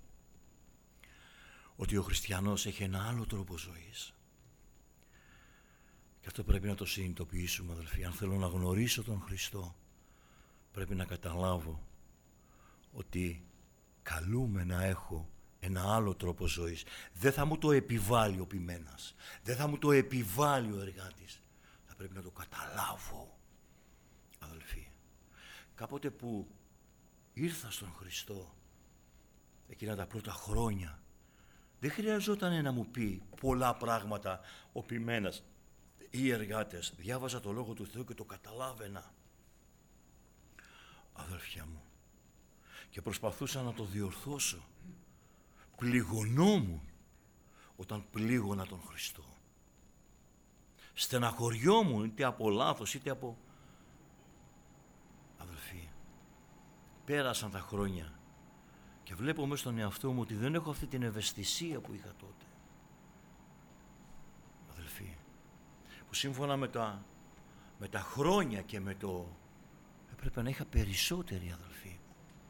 ότι ο χριστιανός έχει ένα άλλο τρόπο ζωής. Και αυτό πρέπει να το συνειδητοποιήσουμε, αδελφοί. Αν θέλω να γνωρίσω τον Χριστό, πρέπει να καταλάβω ότι καλούμε να έχω ένα άλλο τρόπο ζωής. Δεν θα μου το επιβάλλει ο ποιμένας. Δεν θα μου το επιβάλλει ο εργάτης. Θα πρέπει να το καταλάβω, αδελφοί. Κάποτε που ήρθα στον Χριστό, εκείνα τα πρώτα χρόνια, δεν χρειαζόταν να μου πει πολλά πράγματα ο ποιμένας ή οι εργάτες. Διάβαζα το Λόγο του Θεού και το καταλάβαινα, αδελφιά μου. Και προσπαθούσα να το διορθώσω. Πληγωνόμουν όταν πλήγωνα τον Χριστό. Στεναχωριόμουν είτε από λάθος είτε από... Αδελφοί, πέρασαν τα χρόνια και βλέπω μέσα στον εαυτό μου ότι δεν έχω αυτή την ευαισθησία που είχα τότε. Αδελφοί, που σύμφωνα με τα, με τα χρόνια και με το... έπρεπε να είχα περισσότερη, αδελφοί.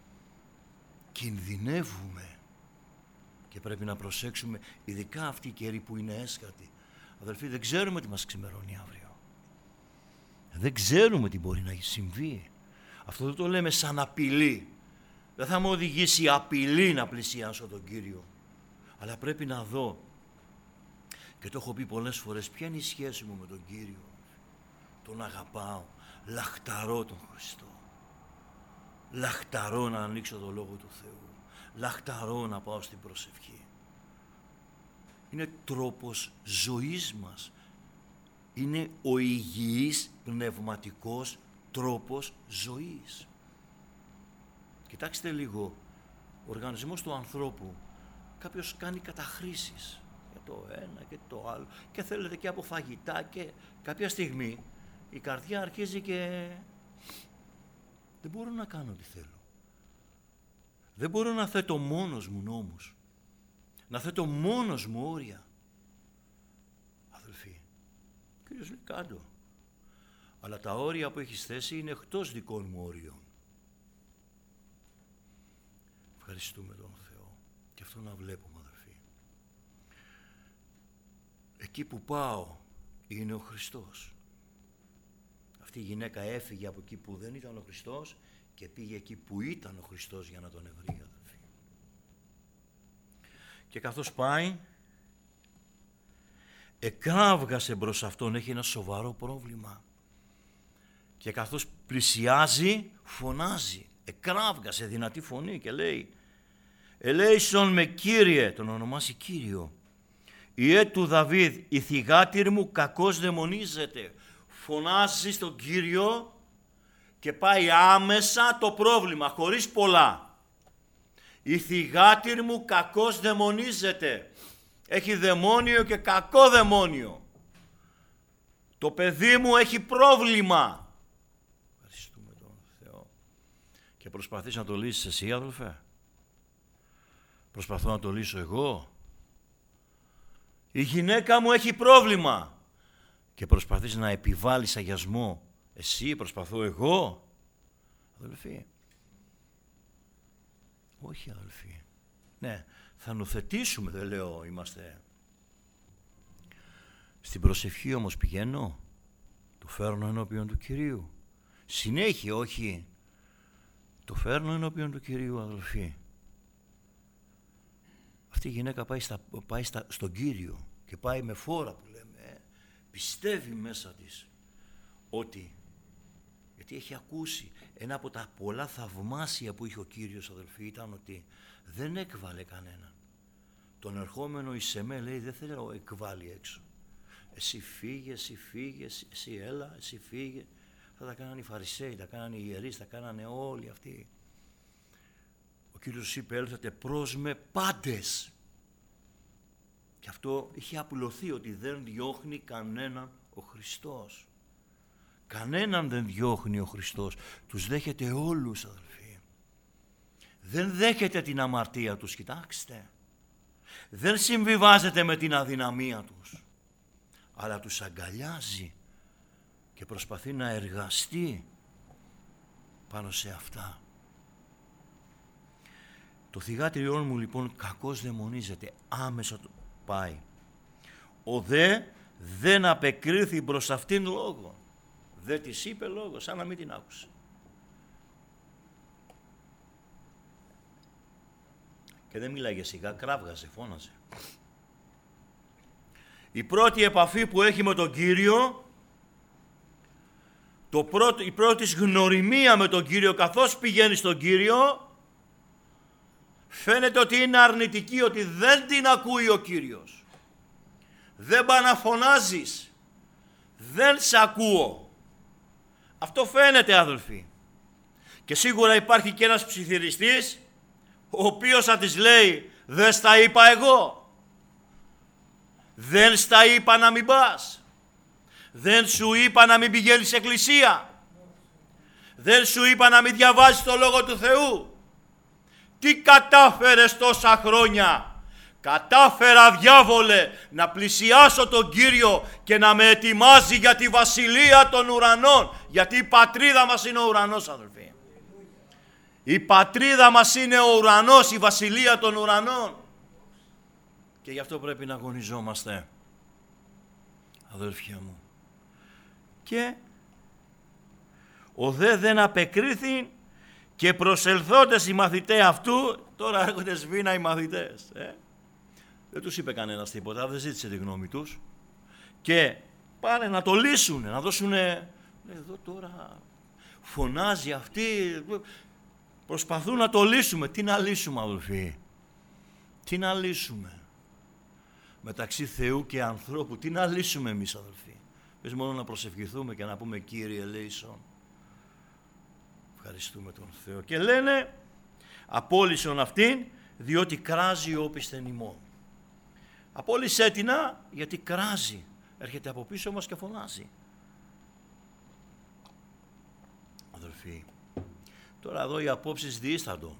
Κινδυνεύουμε και πρέπει να προσέξουμε, ειδικά αυτή η καιρή που είναι έσχατη. Αδελφοί, δεν ξέρουμε τι μας ξημερώνει αύριο. Δεν ξέρουμε τι μπορεί να συμβεί. Αυτό δεν το λέμε σαν απειλή. Δεν θα με οδηγήσει απειλή να πλησιάσω τον Κύριο. Αλλά πρέπει να δω, και το έχω πει πολλές φορές, ποια είναι η σχέση μου με τον Κύριο. Τον αγαπάω, λαχταρώ τον Χριστό. Λαχταρώ να ανοίξω το Λόγο του Θεού. Λαχταρώ να πάω στην προσευχή. Είναι τρόπος ζωής μας. Είναι ο υγιής πνευματικός τρόπος ζωής. Κοιτάξτε λίγο, ο οργανισμός του ανθρώπου, κάποιος κάνει καταχρήσεις για το ένα και το άλλο και θέλετε και από φαγητά και κάποια στιγμή η καρδιά αρχίζει και δεν μπορώ να κάνω ό,τι θέλω. Δεν μπορώ να θέτω μόνος μου νόμους, να θέτω μόνος μου όρια. Αδελφοί, ο Κύριος λέει κάτω. Αλλά τα όρια που έχεις θέσει είναι εκτός δικών μου όριων. Ευχαριστούμε τον Θεό. Και αυτό να βλέπουμε, αδελφοί. Εκεί που πάω είναι ο Χριστός. Αυτή η γυναίκα έφυγε από εκεί που δεν ήταν ο Χριστός και πήγε εκεί που ήταν ο Χριστός για να τον ευρεί, αδελφοί. Και καθώς πάει, εκράβγασε μπρος αυτόν, έχει ένα σοβαρό πρόβλημα. Και καθώς πλησιάζει, φωνάζει, εκράβγασε δυνατή φωνή και λέει «Ελέησον με Κύριε», τον ονομάσει Κύριο, «Ιε του Δαβίδ, η θυγάτηρ μου κακώς δαιμονίζεται». Φωνάζει στον Κύριο και πάει άμεσα το πρόβλημα, χωρίς πολλά. «Η θυγάτηρ μου κακώς δαιμονίζεται». Έχει δαιμόνιο και κακό δαιμόνιο. Το παιδί μου έχει πρόβλημα. Ευχαριστούμε τον Θεό. Και προσπαθείς να το λύσεις εσύ, αδελφέ. Προσπαθώ να το λύσω εγώ. Η γυναίκα μου έχει πρόβλημα. Και προσπαθείς να επιβάλλεις αγιασμό. Εσύ, προσπαθώ εγώ. Αδελφοί. Όχι, αδελφοί. Ναι, θα νουθετήσουμε, δεν λέω, είμαστε. Στην προσευχή όμως πηγαίνω. Το φέρνω ενώπιον του Κυρίου. Συνέχεια, όχι. Το φέρνω ενώπιον του Κυρίου, αδελφοί. Αυτή η γυναίκα πάει, στα, πάει στα, στον Κύριο και πάει με φόρα που λέμε. Ε. Πιστεύει μέσα της ότι, γιατί έχει ακούσει, ένα από τα πολλά θαυμάσια που είχε ο Κύριος, αδελφοί, ήταν ότι δεν έκβαλε κανέναν. Τον ερχόμενο εις εμέ, λέει, δεν θέλω εκβάλει έξω. Εσύ φύγε, εσύ φύγε, εσύ έλα, εσύ φύγε. Θα τα κάνανε οι Φαρισαίοι, τα κάνανε οι ιερείς, τα κάνανε όλοι αυτοί. Ο Κύριος είπε, έλθετε προς με πάντες. Και αυτό είχε απλωθεί, ότι δεν διώχνει κανέναν ο Χριστός. Κανέναν δεν διώχνει ο Χριστός. Τους δέχεται όλους, αδελφοί. Δεν δέχεται την αμαρτία τους, κοιτάξτε. Δεν συμβιβάζεται με την αδυναμία τους, αλλά τους αγκαλιάζει και προσπαθεί να εργαστεί πάνω σε αυτά. Το θυγάτριόν μου λοιπόν κακώς δαιμονίζεται, άμεσα το πάει. Ο δε δεν απεκρίθη προς αυτήν λόγο. Δεν της είπε λόγο, σαν να μην την άκουσε. Και δεν μίλαγε σιγά, κράβγαζε, φώναζε. Η πρώτη επαφή που έχει με τον Κύριο, το πρώτο, η πρώτη γνωριμία με τον Κύριο, καθώς πηγαίνει στον Κύριο, φαίνεται ότι είναι αρνητική, ότι δεν την ακούει ο Κύριος. Δεν πάει να φωνάζεις. Δεν σ' ακούω. Αυτό φαίνεται, αδελφοί. Και σίγουρα υπάρχει και ένας ψιθυριστής, ο οποίος θα της λέει, δεν στα είπα εγώ. Δεν στα είπα να μην πας. Δεν σου είπα να μην πηγαίνεις εκκλησία. Δεν σου είπα να μην διαβάζεις το Λόγο του Θεού. Τι κατάφερες τόσα χρόνια? Κατάφερα, διάβολε, να πλησιάσω τον Κύριο και να με ετοιμάζει για τη βασιλεία των ουρανών. Γιατί η πατρίδα μας είναι ο ουρανός, αδελφοί. Η πατρίδα μας είναι ο ουρανός, η βασιλεία των ουρανών. Και γι' αυτό πρέπει να αγωνιζόμαστε, αδελφιά μου. Και ο δε δεν απεκρίθη και προσελθόντες οι μαθητές αυτού, τώρα έρχονται σβήνα οι μαθητές. Ε? Δεν τους είπε κανένας τίποτα, δεν ζήτησε τη γνώμη τους. Και πάνε να το λύσουν, να δώσουν, εδώ τώρα φωνάζει αυτή, προσπαθούν να το λύσουμε. Τι να λύσουμε, αδελφοί? Τι να λύσουμε? Μεταξύ Θεού και ανθρώπου, τι να λύσουμε εμείς, αδελφοί? Πες μόνο να προσευχηθούμε και να πούμε, Κύριε ελέησον. Ευχαριστούμε τον Θεό. Και λένε, απόλυσον αυτήν, διότι κράζει όπισθεν ημών. Απόλυσέ τινα, γιατί κράζει. Έρχεται από πίσω μας και φωνάζει. Αδελφοί, τώρα εδώ οι απόψεις διήσταντο.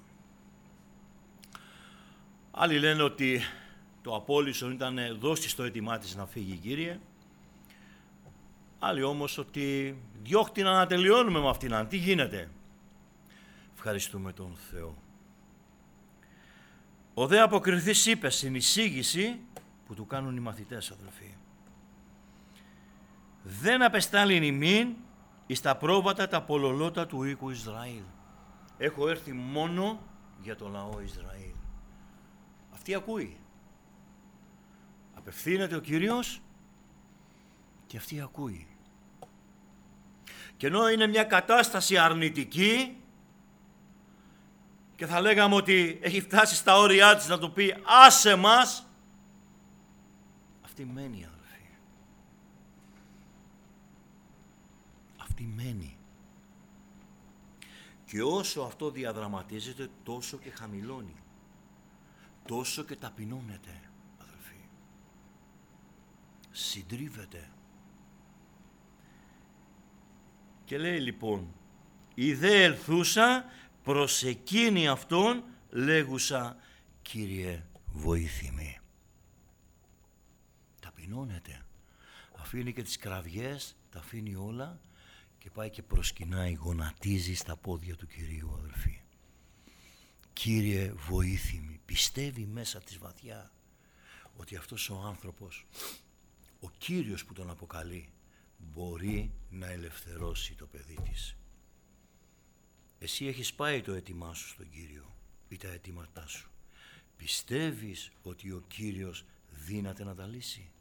Άλλοι λένε ότι το απόλυσον ήταν δώστη στο έτοιμά της να φύγει, Κύριε. Άλλοι όμως ότι διώχτη να ανατελειώνουμε με αυτήν. Τι γίνεται? Ευχαριστούμε τον Θεό. Ο δε αποκριθής είπε στην εισήγηση που του κάνουν οι μαθητές, αδελφοί. Δεν απεστάλλην ημίν εις τα πρόβατα τα πολλολότα του οίκου Ισραήλ. Έχω έρθει μόνο για το λαό Ισραήλ. Αυτή ακούει. Απευθύνεται ο Κύριος και αυτή ακούει. Και ενώ είναι μια κατάσταση αρνητική και θα λέγαμε ότι έχει φτάσει στα όρια της να του πει άσε μας, αυτή μένει, αδελφοί. Αυτή μένει. Και όσο αυτό διαδραματίζεται, τόσο και χαμηλώνει. Τόσο και ταπεινώνεται, αδελφοί. Συντρίβεται. Και λέει λοιπόν, η δε ελθούσα προς εκείνη αυτόν λέγουσα, Κύριε βοήθημη. Ταπεινώνεται. Αφήνει και τις κραυγές, τα αφήνει όλα και πάει και προσκυνάει, γονατίζει στα πόδια του Κυρίου, αδελφοί. Κύριε βοήθημη. Πιστεύει μέσα της βαθιά ότι αυτός ο άνθρωπος, ο Κύριος που τον αποκαλεί, μπορεί να ελευθερώσει το παιδί της. Εσύ έχεις πάει το αίτημά σου στον Κύριο ή τα αιτήματά σου. Πιστεύεις ότι ο Κύριος δύναται να τα λύσει?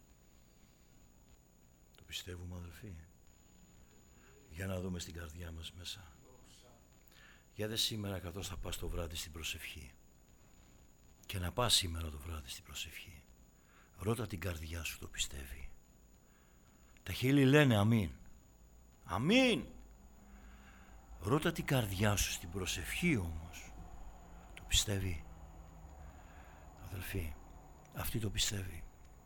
Το πιστεύουμε, αδελφοί? Για να δούμε στην καρδιά μας μέσα. Για δε σήμερα καθώς θα πας το βράδυ στην προσευχή. Και να πας σήμερα το βράδυ στην προσευχή. Ρώτα την καρδιά σου, το πιστεύει? Τα χείλη λένε αμήν, Αμήν. Ρώτα την καρδιά σου στην προσευχή όμως. Το πιστεύει. Αδελφοί, αυτή το πιστεύει.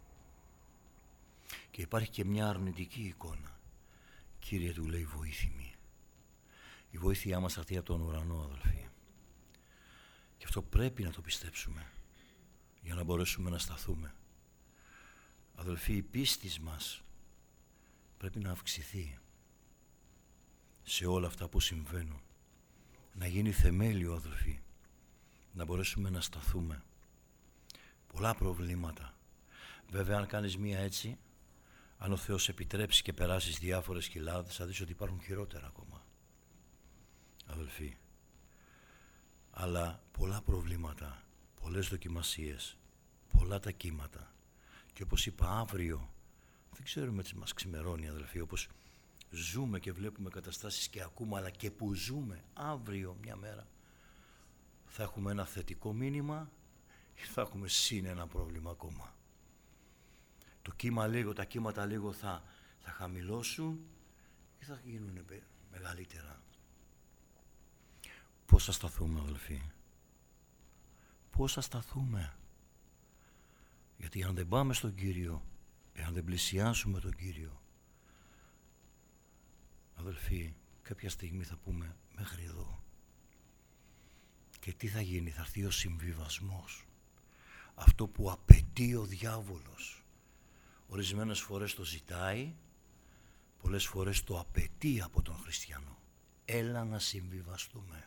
Και υπάρχει και μια αρνητική εικόνα. Κύριε, του λέει, βοήθημη. Η βοήθειά μας θα έρθει από τον ουρανό, αδελφοί. Και αυτό πρέπει να το πιστέψουμε για να μπορέσουμε να σταθούμε. Αδελφοί, η πίστη μας πρέπει να αυξηθεί σε όλα αυτά που συμβαίνουν. Να γίνει θεμέλιο, αδελφοί. Να μπορέσουμε να σταθούμε. Πολλά προβλήματα. Βέβαια, αν κάνεις μία έτσι, αν ο Θεός επιτρέψει και περάσεις διάφορες κοιλάδες, θα δεις ότι υπάρχουν χειρότερα ακόμα. Αδελφοί. Αλλά πολλά προβλήματα, πολλές δοκιμασίες, πολλά τα κύματα. Και όπως είπα, αύριο, δεν ξέρουμε τι μας ξημερώνει, αδελφοί, όπως ζούμε και βλέπουμε καταστάσεις και ακούμε, αλλά και που ζούμε αύριο μια μέρα, θα έχουμε ένα θετικό μήνυμα ή θα έχουμε συν ένα πρόβλημα ακόμα. Το κύμα λίγο, τα κύματα λίγο θα, θα χαμηλώσουν ή θα γίνουν μεγαλύτερα. Πώς θα σταθούμε, αδελφοί? Πώς θα σταθούμε? Γιατί αν δεν πάμε στον Κύριο, εάν δεν πλησιάσουμε τον Κύριο, αδελφοί, κάποια στιγμή θα πούμε μέχρι εδώ. Και τι θα γίνει? Θα έρθει ο συμβιβασμός. Αυτό που απαιτεί ο διάβολος. Ορισμένες φορές το ζητάει, πολλές φορές το απαιτεί από τον χριστιανό. Έλα να συμβιβαστούμε.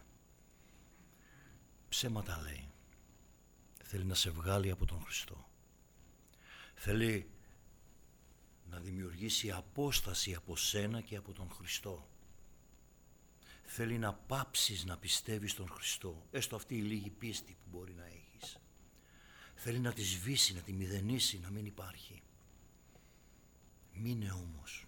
Ψέματα λέει. Θέλει να σε βγάλει από τον Χριστό. Θέλει να δημιουργήσει απόσταση από σένα και από τον Χριστό. Θέλει να πάψεις να πιστεύεις τον Χριστό, έστω αυτή η λίγη πίστη που μπορεί να έχεις. Θέλει να τη σβήσει, να τη μηδενίσει, να μην υπάρχει. Μείνε όμως.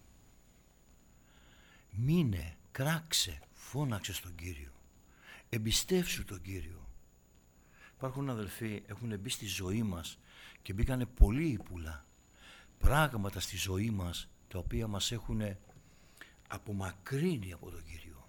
Μείνε, κράξε, φώναξε στον Κύριο. Εμπιστεύσου τον Κύριο. Υπάρχουν αδελφοί, έχουν μπει στη ζωή μας και μπήκανε πολύ ύπουλα πράγματα στη ζωή μας, τα οποία μας έχουν απομακρύνει από τον Κύριο.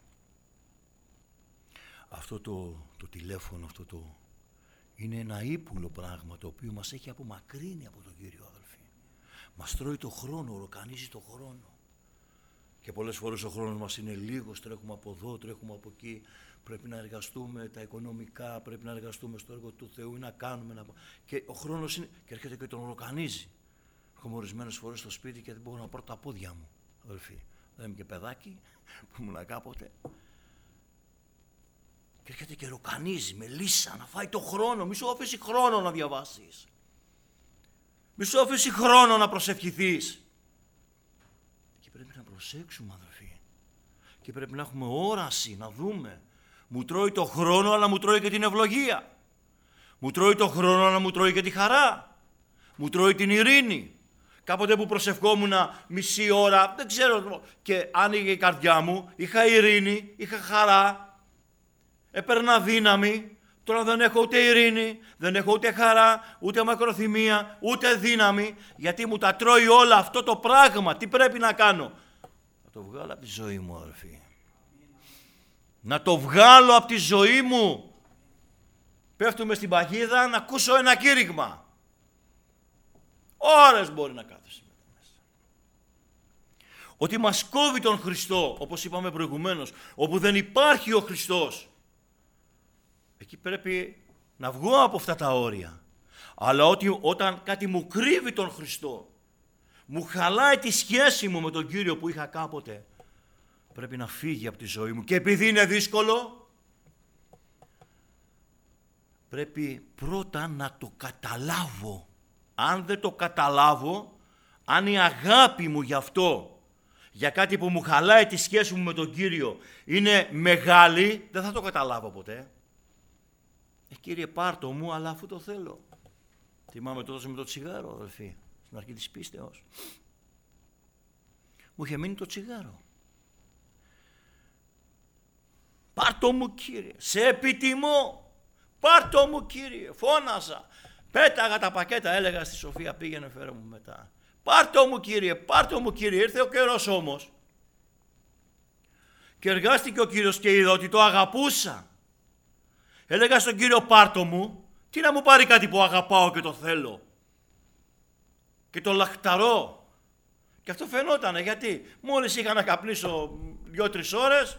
Αυτό το, το τηλέφωνο, αυτό το είναι ένα ύπουλο πράγμα, το οποίο μας έχει απομακρύνει από τον Κύριο, αδελφοί. Μας τρώει το χρόνο, οροκανίζει το χρόνο. Και πολλές φορές ο χρόνος μας είναι λίγος, τρέχουμε από εδώ, τρέχουμε από εκεί, πρέπει να εργαστούμε τα οικονομικά, πρέπει να εργαστούμε στο έργο του Θεού, να κάνουμε, να... και ο χρόνος είναι, και έρχεται και τον οροκανίζει. Έρχομαι ορισμένες φορές στο σπίτι και δεν μπορώ να πάρω τα πόδια μου, αδελφοί. Δεν είμαι και παιδάκι, που ήμουν κάποτε. Και έρχεται και ροκανίζει με λύσα, να φάει το χρόνο, μη σου αφήσει χρόνο να διαβάσεις. Μη σου αφήσει χρόνο να προσευχηθείς. Και πρέπει να προσέξουμε, αδελφοί. Και πρέπει να έχουμε όραση, να δούμε. Μου τρώει το χρόνο, αλλά μου τρώει και την ευλογία. Μου τρώει το χρόνο, αλλά μου τρώει και τη χαρά. Μου τρώει την ειρήνη. Κάποτε που προσευχόμουν μισή ώρα, δεν ξέρω, και άνοιγε η καρδιά μου, είχα ειρήνη, είχα χαρά, έπαιρνα δύναμη. Τώρα δεν έχω ούτε ειρήνη, δεν έχω ούτε χαρά, ούτε μακροθυμία, ούτε δύναμη, γιατί μου τα τρώει όλα αυτό το πράγμα. Τι πρέπει να κάνω? Να το βγάλω από τη ζωή μου, αδελφοί. Να το βγάλω από τη ζωή μου. Πέφτουμε στην παγίδα να ακούσω ένα κήρυγμα. Ώρες μπορεί να κάθεσαι μέσα. Ότι μας κόβει τον Χριστό, όπως είπαμε προηγουμένως, όπου δεν υπάρχει ο Χριστός. Εκεί πρέπει να βγω από αυτά τα όρια. Αλλά ότι, όταν κάτι μου κρύβει τον Χριστό, μου χαλάει τη σχέση μου με τον Κύριο που είχα κάποτε, πρέπει να φύγει από τη ζωή μου. Και επειδή είναι δύσκολο, πρέπει πρώτα να το καταλάβω. Αν δεν το καταλάβω, αν η αγάπη μου γι' αυτό, για κάτι που μου χαλάει τη σχέση μου με τον Κύριο, είναι μεγάλη, δεν θα το καταλάβω ποτέ. Ε, Κύριε, πάρ' το μου, αλλά αφού το θέλω. Θυμάμαι τότε με το τσιγάρο, αδελφοί, στην αρχή της πίστεως. Μου είχε μείνει το τσιγάρο. Πάρ' το μου, Κύριε, σε επιτιμώ. Πάρ' το μου, Κύριε, φώναζα. Πέταγα τα πακέτα, έλεγα στη Σοφία, πήγαινε φέρε μου μετά. Πάρ' το μου, Κύριε, πάρ' το μου, Κύριε. Ήρθε ο καιρός όμως. Και εργάστηκε ο Κύριος και είδα ότι το αγαπούσα. Έλεγα στον Κύριο, πάρτο μου, τι να μου πάρει κάτι που αγαπάω και το θέλω. Και το λαχταρώ. Και αυτό φαινότανε, γιατί μόλις είχα να καπνίσω δύο-τρεις ώρες,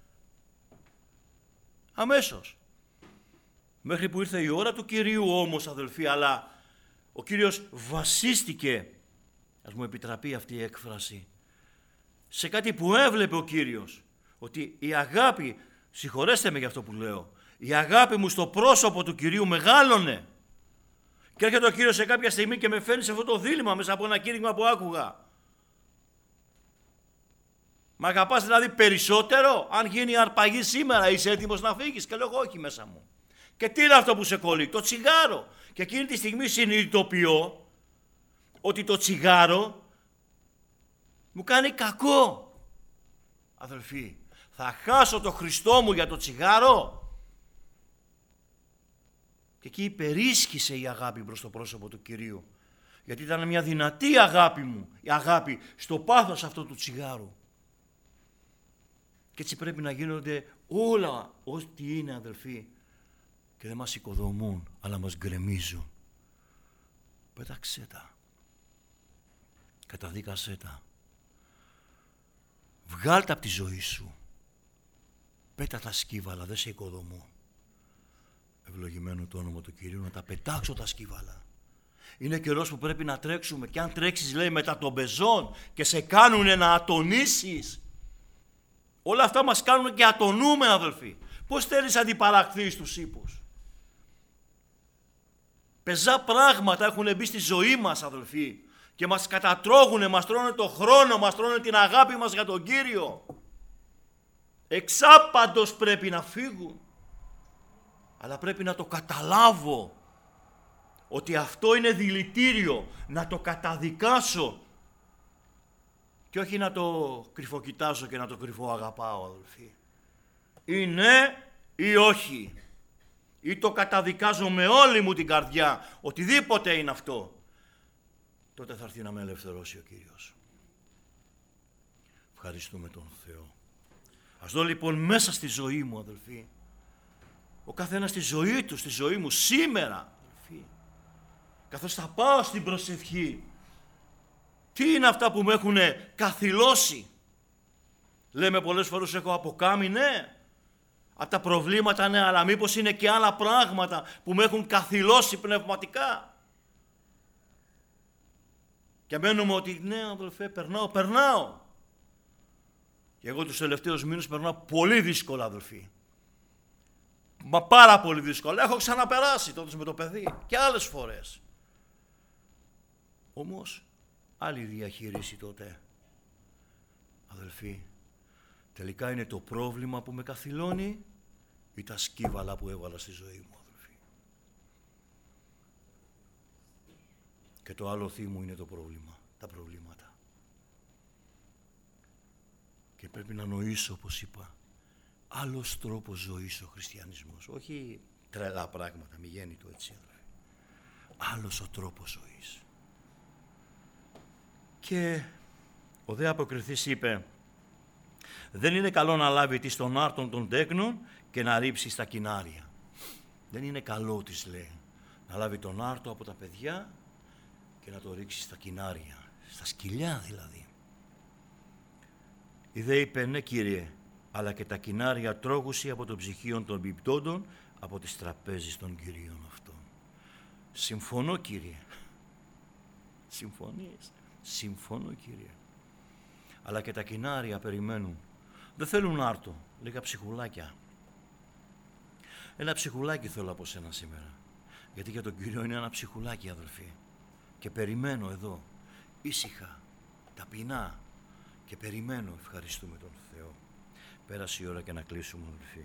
αμέσως. Μέχρι που ήρθε η ώρα του Κυρίου όμως, αδελφοί, αλλά ο Κύριος βασίστηκε, ας μου επιτραπεί αυτή η έκφραση, σε κάτι που έβλεπε ο Κύριος, ότι η αγάπη, συγχωρέστε με για αυτό που λέω, η αγάπη μου στο πρόσωπο του Κυρίου μεγάλωνε. Και έρχεται ο Κύριος σε κάποια στιγμή και με φέρνει σε αυτό το δίλημμα μέσα από ένα κήρυγμα που άκουγα. Μ' αγαπάς δηλαδή περισσότερο? Αν γίνει αρπαγή σήμερα, είσαι έτοιμος να φύγεις? Και λέω όχι μέσα μου. Και τι είναι αυτό που σε κολλεί? Το τσιγάρο. Και εκείνη τη στιγμή συνειδητοποιώ ότι το τσιγάρο μου κάνει κακό. Αδελφοί, θα χάσω το Χριστό μου για το τσιγάρο? Και εκεί υπερίσχυσε η αγάπη προς το πρόσωπο του Κυρίου. Γιατί ήταν μια δυνατή αγάπη μου, η αγάπη στο πάθος αυτού του τσιγάρου. Και έτσι πρέπει να γίνονται όλα ό,τι είναι, αδελφοί, και δεν μας οικοδομούν, αλλά μας γκρεμίζουν. Πέταξέ τα. Καταδίκασέ τα. Βγάλ' τα από τη ζωή σου. Πέτα τα σκύβαλα, δεν σε οικοδομούν. Ευλογημένο το όνομα του Κυρίου, να τα πετάξω τα σκύβαλα. Είναι καιρός που πρέπει να τρέξουμε, και αν τρέξεις, λέει, μετά των πεζών και σε κάνουνε να ατονίσεις, όλα αυτά μας κάνουν και ατονούμε, αδελφοί. Πώς θέλεις να αντιπαραχθείς στους ύπους? Πεζά πράγματα έχουν μπει στη ζωή μας, αδελφοί, και μας κατατρώγουνε, μας τρώνε το χρόνο, μας τρώνε την αγάπη μας για τον Κύριο. Εξάπαντος πρέπει να φύγουν. Αλλά πρέπει να το καταλάβω ότι αυτό είναι δηλητήριο, να το καταδικάσω και όχι να το κρυφοκοιτάζω και να το κρυφό αγαπάω, αδελφοί. Ή ναι ή όχι. Ή το καταδικάζω με όλη μου την καρδιά, οτιδήποτε είναι αυτό, τότε θα έρθει να με ελευθερώσει ο Κύριος. Ευχαριστούμε τον Θεό. Ας δω λοιπόν μέσα στη ζωή μου, αδελφοί, ο καθένας στη ζωή του, στη ζωή μου σήμερα, αδελφοί, καθώς θα πάω στην προσευχή, τι είναι αυτά που με έχουν καθυλώσει? Λέμε πολλές φορές έχω αποκάμει, ναι. Από τα προβλήματα, ναι, αλλά μήπως είναι και άλλα πράγματα που με έχουν καθυλώσει πνευματικά? Και μένουμε ότι ναι, αδελφέ, περνάω, περνάω. Και εγώ τους τελευταίους μήνες περνάω πολύ δύσκολα, αδελφοί. Μα πάρα πολύ δύσκολα. Έχω ξαναπεράσει τότε με το παιδί και άλλες φορές. Όμως άλλη διαχείριση τότε, αδελφοί. Τελικά είναι το πρόβλημα που με καθυλώνει ή τα σκύβαλα που έβαλα στη ζωή μου, αδελφοί? Και το άλλο θύμο είναι το πρόβλημα, τα προβλήματα. Και πρέπει να νοήσω, όπως είπα, άλλος τρόπος ζωής ο χριστιανισμός. Όχι τρελά πράγματα, μη γέννη το έτσι, αδελφοί. Άλλος ο τρόπος ζωής. Και ο δε αποκριθής είπε, δεν είναι καλό να λάβει της των άρτων των τέκνων και να ρίψει στα κοινάρια. Δεν είναι καλό, της λέει, να λάβει τον άρτο από τα παιδιά και να το ρίξει στα κοινάρια, στα σκυλιά δηλαδή. Η δε είπε, ναι Κύριε, αλλά και τα κοινάρια τρώγουσι από των ψυχίων των πιπτόντων, από τις τραπέζεις των Κυρίων αυτών. Συμφωνώ, Κύριε. Συμφωνείς? Συμφωνώ, Κύριε. Αλλά και τα κοινάρια περιμένουν. Δεν θέλουν άρτο, λίγα ψυχουλάκια. Ένα ψυχουλάκι θέλω από σένα σήμερα. Γιατί για τον Κύριο είναι ένα ψυχουλάκι, αδελφοί. Και περιμένω εδώ, ήσυχα, ταπεινά. Και περιμένω, ευχαριστούμε τον Θεό. Πέρασε η ώρα και να κλείσουμε, αδελφοί.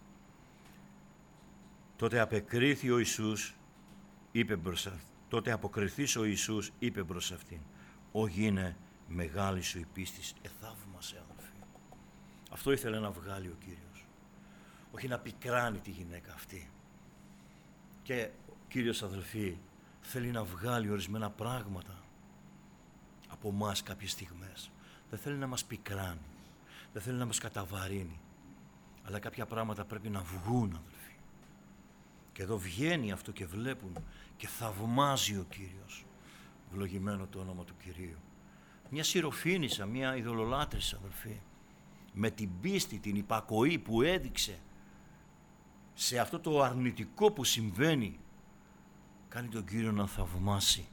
Τότε απεκρίθη ο Ιησούς, είπε μπροστά. Τότε αποκριθής ο Ιησούς, είπε προς αυτήν, «Ω είναι μεγάλη σου η πίστης, εθαύμασε, αδελφοί». Αυτό ήθελε να βγάλει ο Κύριος. Όχι να πικράνει τη γυναίκα αυτή. Και ο Κύριος, αδελφοί, θέλει να βγάλει ορισμένα πράγματα από μας κάποιες στιγμές. Δεν θέλει να μας πικράνει. δεν θέλει να μας καταβαρύνει. Αλλά κάποια πράγματα πρέπει να βγουν, αδελφοί. Και εδώ βγαίνει αυτό και βλέπουν και θαυμάζει ο Κύριος. Ευλογημένο το όνομα του Κυρίου. Μια σιροφήνισσα, μια ειδωλολάτρησα, αδελφοί, με την πίστη, την υπακοή που έδειξε σε αυτό το αρνητικό που συμβαίνει, κάνει τον Κύριο να θαυμάσει.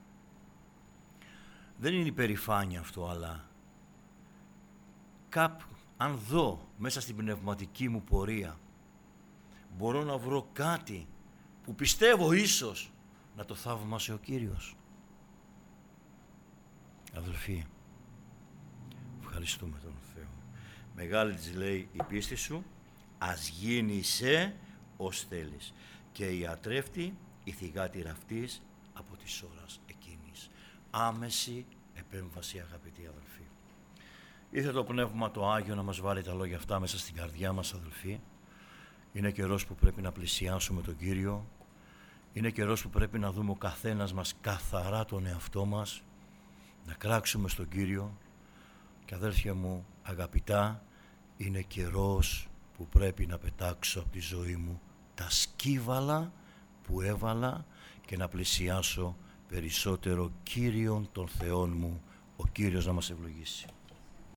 Δεν είναι υπερηφάνεια αυτό, αλλά κάπου, αν δω μέσα στην πνευματική μου πορεία, μπορώ να βρω κάτι που πιστεύω ίσως να το θαύμασε ο Κύριος. Αδελφοί, ευχαριστούμε τον Θεό. Μεγάλη της λέει η πίστη σου, ας γίνει σε ως θέλεις. Και η ατρέφτη, η θυγάτηρα αυτής από της ώρας εκείνης. Άμεση επέμβαση, αγαπητοί αδελφοί. Ήρθε το Πνεύμα το Άγιο να μας βάλει τα λόγια αυτά μέσα στην καρδιά μας, αδελφοί. Είναι καιρός που πρέπει να πλησιάσουμε τον Κύριο. Είναι καιρός που πρέπει να δούμε ο καθένας μας καθαρά τον εαυτό μας, να κράξουμε στον Κύριο. Και αδέλφια μου αγαπητά, είναι καιρός που πρέπει να πετάξω από τη ζωή μου τα σκύβαλα που έβαλα και να πλησιάσω περισσότερο Κύριον των Θεών μου, ο Κύριος να μας ευλογήσει.